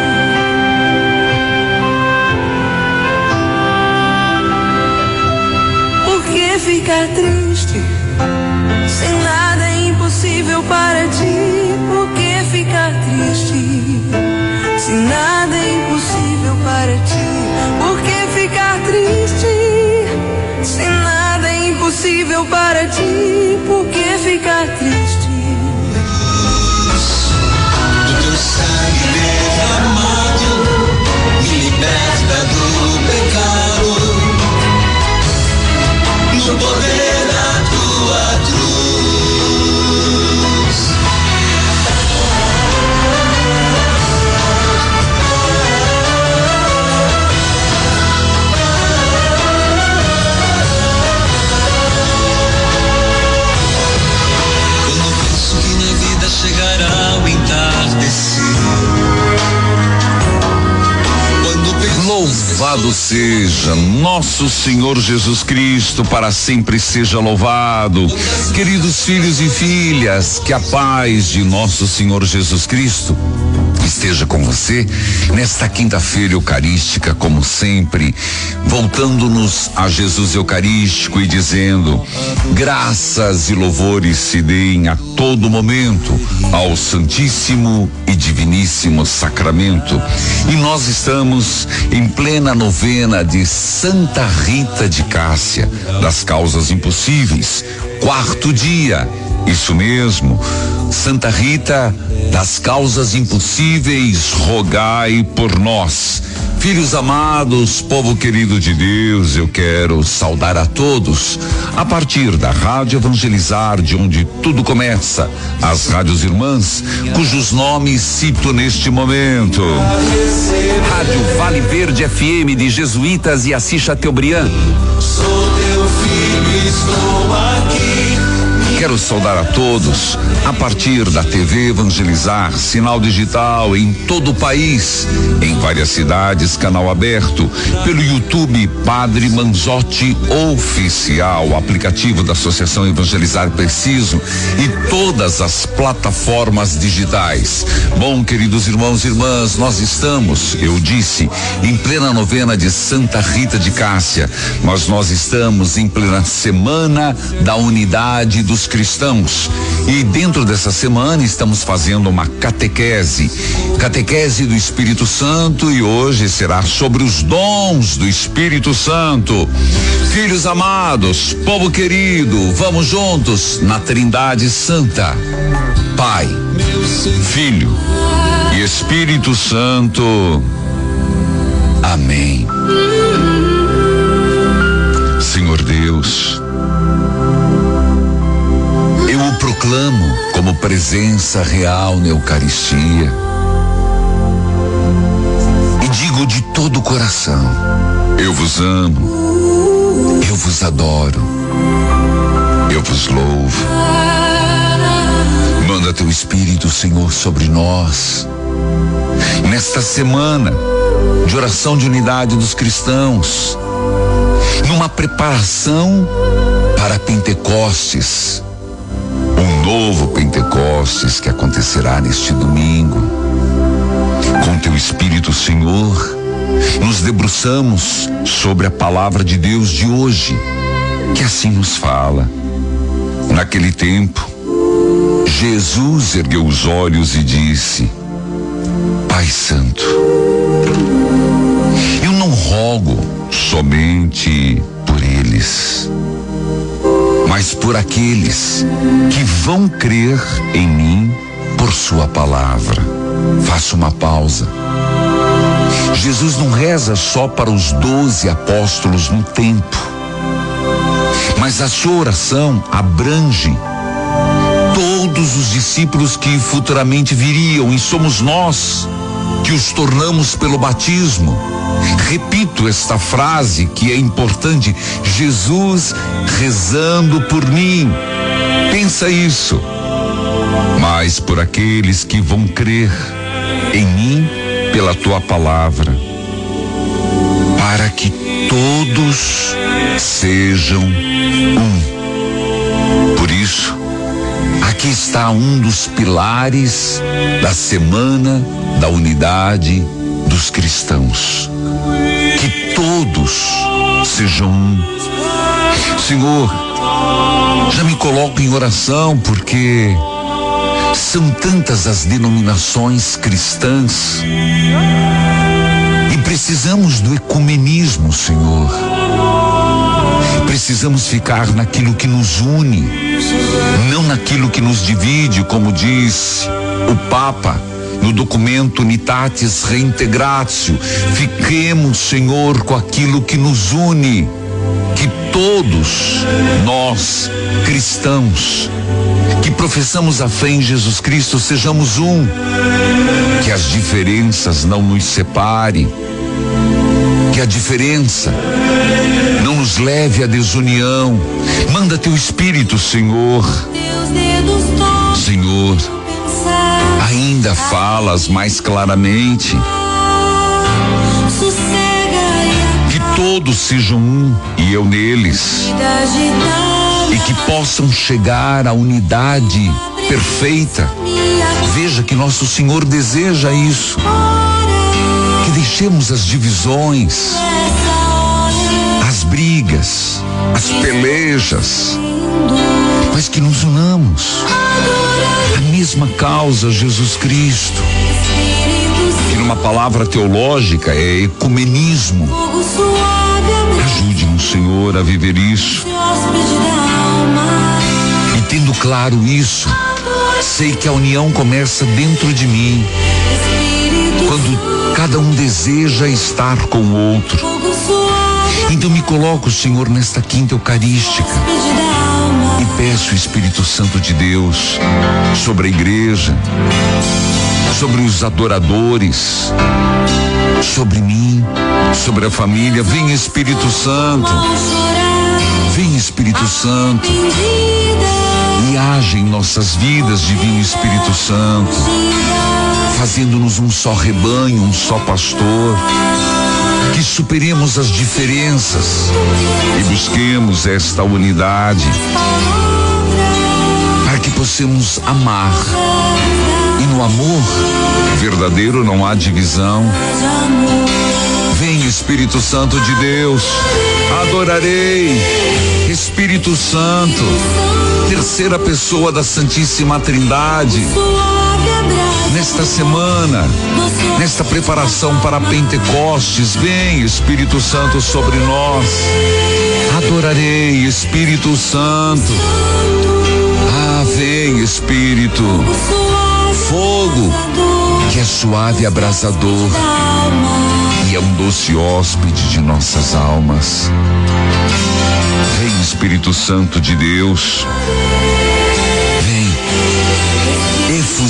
Por que ficar triste? Se nada é impossível para ti, por que ficar triste? Se nada é impossível para ti, por que ficar triste? Se nada é impossível para ti, por que ficar triste? Do teu sangue derramado, me liberta do pecado, no poder da tua cruz. Chegará ao entardecer. Louvado seja nosso Senhor Jesus Cristo, para sempre seja louvado. Queridos filhos e filhas, que a paz de nosso Senhor Jesus Cristo esteja com você nesta quinta-feira eucarística, como sempre, voltando-nos a Jesus Eucarístico e dizendo: graças e louvores se deem a todo momento ao Santíssimo e Diviníssimo Sacramento. E nós estamos em plena novena de Santa Rita de Cássia, das causas impossíveis, 4º dia. Isso mesmo, Santa Rita das causas impossíveis, rogai por nós. Filhos amados, povo querido de Deus, eu quero saudar a todos a partir da Rádio Evangelizar, de onde tudo começa, as rádios irmãs, cujos nomes cito neste momento. Rádio Vale Verde FM de Jesuítas e Assis Chateaubriand. Sou teu filho, estou aqui. Quero saudar a todos a partir da TV Evangelizar, sinal digital em todo o país, em várias cidades, canal aberto, pelo YouTube Padre Manzotti Oficial, aplicativo da Associação Evangelizar Preciso e todas as plataformas digitais. Bom, queridos irmãos e irmãs, nós estamos, eu disse, em plena novena de Santa Rita de Cássia, mas nós estamos em plena semana da unidade dos cristãos. E dentro dessa semana estamos fazendo uma catequese do Espírito Santo, e hoje será sobre os dons do Espírito Santo. Filhos amados, povo querido, vamos juntos na Trindade Santa, Pai, Filho e Espírito Santo. Amém. Senhor Deus, proclamo como presença real na Eucaristia. E digo de todo o coração: eu vos amo, eu vos adoro, eu vos louvo. Manda teu Espírito, Senhor, sobre nós, nesta semana de oração de unidade dos cristãos, numa preparação para Pentecostes, um novo Pentecostes que acontecerá neste domingo. Com teu Espírito, Senhor, nos debruçamos sobre a palavra de Deus de hoje, que assim nos fala. Naquele tempo, Jesus ergueu os olhos e disse: Pai Santo, eu não rogo somente por eles, mas por aqueles que vão crer em mim por sua palavra. Faça uma pausa. Jesus não reza só para os 12 apóstolos no templo, mas a sua oração abrange todos os discípulos que futuramente viriam, e somos nós que os tornamos pelo batismo. Repito esta frase que é importante: Jesus rezando por mim. Pensa isso. Mas por aqueles que vão crer em mim pela tua palavra, para que todos sejam um. Por isso, aqui está um dos pilares da semana da unidade dos cristãos. Que todos sejam um. Senhor, já me coloco em oração porque são tantas as denominações cristãs e precisamos do ecumenismo, Senhor. Precisamos ficar naquilo que nos une, não naquilo que nos divide, como diz o Papa no documento Unitatis Reintegratio. Fiquemos, Senhor, com aquilo que nos une. Que todos nós, cristãos, que professamos a fé em Jesus Cristo, sejamos um. Que as diferenças não nos separem. Que a diferença não nos leve à desunião. Manda teu Espírito, Senhor. Senhor, ainda falas mais claramente. Que todos sejam um e eu neles. E que possam chegar à unidade perfeita. Veja que nosso Senhor deseja isso. Que deixemos as divisões, as brigas, as pelejas, mas que nos unamos. A mesma causa, Jesus Cristo, que numa palavra teológica é ecumenismo. Ajude-nos, Senhor, a viver isso. E tendo claro isso, sei que a união começa dentro de mim, quando cada um deseja estar com o outro. Então me coloco, Senhor, nesta quinta eucarística e peço o Espírito Santo de Deus sobre a igreja, sobre os adoradores, sobre mim, sobre a família. Vem, Espírito Santo. Vem, Espírito Santo, e age em nossas vidas, Divino Espírito Santo, fazendo-nos um só rebanho, um só pastor. Que superemos as diferenças e busquemos esta unidade, para que possamos amar. E no amor verdadeiro não há divisão. Vem, Espírito Santo de Deus, adorarei. Espírito Santo, terceira pessoa da Santíssima Trindade, nesta semana, nesta preparação para Pentecostes, vem, Espírito Santo, sobre nós. Adorarei, Espírito Santo. Ah, vem, Espírito. Fogo que é suave e abrasador e é um doce hóspede de nossas almas. Vem, Espírito Santo de Deus. Vem.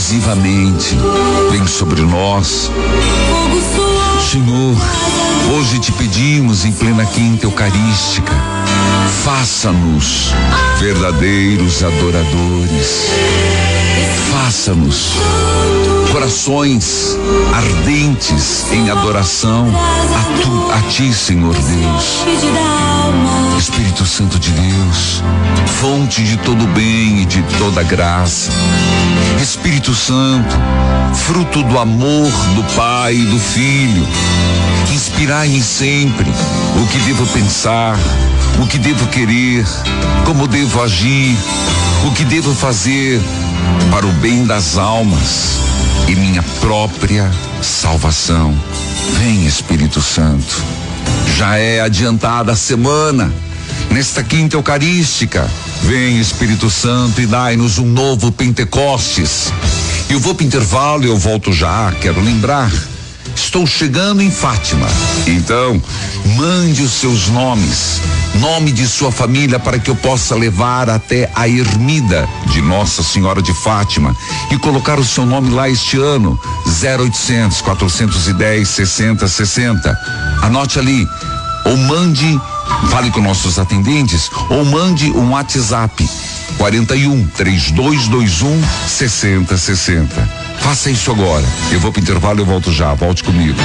efusivamente. Vem sobre nós. Senhor, hoje te pedimos em plena quinta eucarística, faça-nos verdadeiros adoradores. Faça-nos corações ardentes em adoração a ti, Senhor Deus. Espírito Santo de Deus, fonte de todo bem e de toda graça. Espírito Santo, fruto do amor do Pai e do Filho, inspirai-me sempre o que devo pensar, o que devo querer, como devo agir, o que devo fazer para o bem das almas e minha própria salvação. Vem, Espírito Santo. Já é adiantada a semana. Nesta quinta eucarística, vem, Espírito Santo, e dai-nos um novo Pentecostes. Eu vou para o intervalo e eu volto já. Quero lembrar, estou chegando em Fátima. Então, mande os seus nomes, nome de sua família, para que eu possa levar até a ermida de Nossa Senhora de Fátima e colocar o seu nome lá este ano. 0800 410 6060. Anote ali, ou mande, fale com nossos atendentes, ou mande um WhatsApp 41 3221 6060. Faça isso agora. Eu vou pro intervalo e eu volto já. Volte comigo.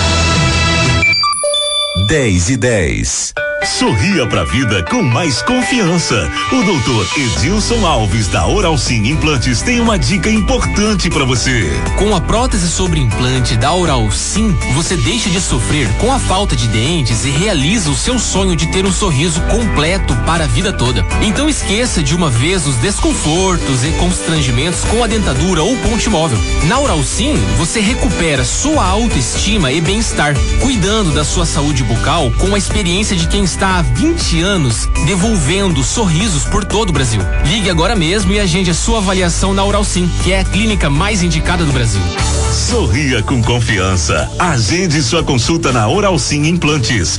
10:10. Sorria pra vida com mais confiança. O doutor Edilson Alves da Oral Sim Implantes tem uma dica importante pra você. Com a prótese sobre implante da Oral Sim, você deixa de sofrer com a falta de dentes e realiza o seu sonho de ter um sorriso completo para a vida toda. Então esqueça de uma vez os desconfortos e constrangimentos com a dentadura ou ponte móvel. Na Oral Sim, você recupera sua autoestima e bem-estar, cuidando da sua saúde bucal com a experiência de quem está há 20 anos devolvendo sorrisos por todo o Brasil. Ligue agora mesmo e agende a sua avaliação na Oral Sim, que é a clínica mais indicada do Brasil. Sorria com confiança. Agende sua consulta na Oral Sim Implantes.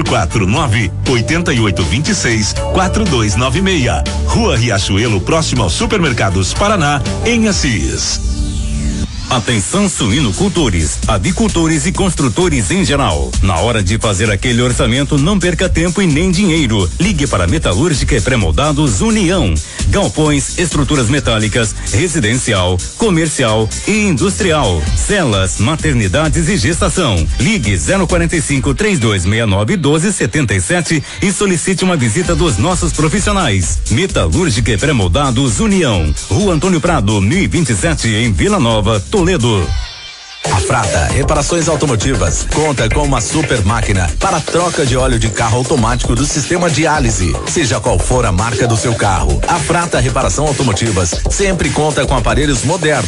449-8826-4296. Rua Riachuelo, próximo ao Supermercados Paraná, em Assis. Atenção suinocultores, avicultores e construtores em geral. Na hora de fazer aquele orçamento, não perca tempo e nem dinheiro. Ligue para Metalúrgica e Pré-Moldados União. Galpões, estruturas metálicas, residencial, comercial e industrial. Celas, maternidades e gestação. Ligue 045 3269 1277 e solicite uma visita dos nossos profissionais. Metalúrgica e Pré-Moldados União. Rua Antônio Prado, 1027, em Vila Nova, Toledo. A Frata Reparações Automotivas conta com uma super máquina para troca de óleo de carro automático do sistema diálise, seja qual for a marca do seu carro. A Frata Reparação Automotivas sempre conta com aparelhos modernos